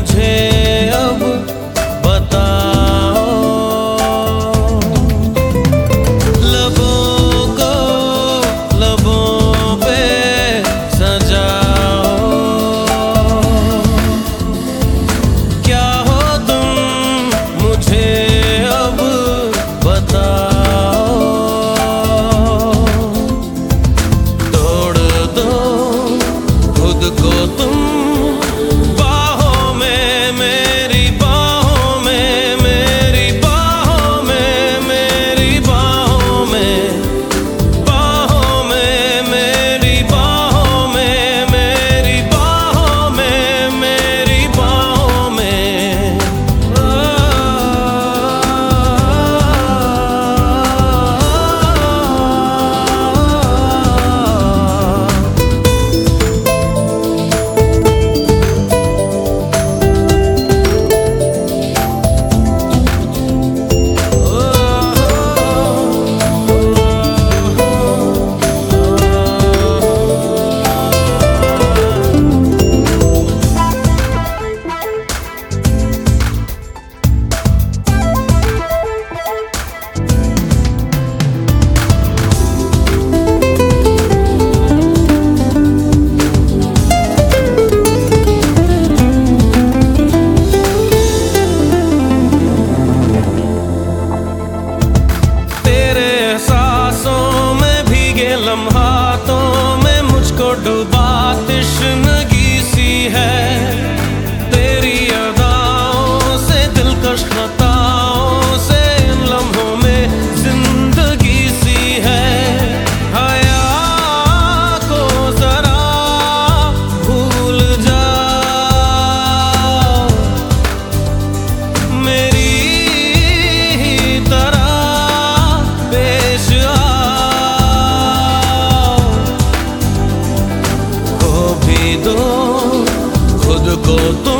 मुझे अब बताओ, लबों को लबों पे सजाओ, क्या हो तुम मुझे अब बताओ, तोड़ दो खुद को तुम बाहों में, मेरी बाहों में, मेरी बाहों में, मेरी बाहों में, बाहों में, मेरी बाहों में, मेरी बाहों में, मेरी बाहों में। लम्हातों में मुझको डुबा तश्नगी सी है, तेरी अदाओं से दिलकश खताओं से इन लम्हों में जिंदगी सी है। हया को जरा भूल जाओ, मेरी ही तरह पेश दो खुद को तुम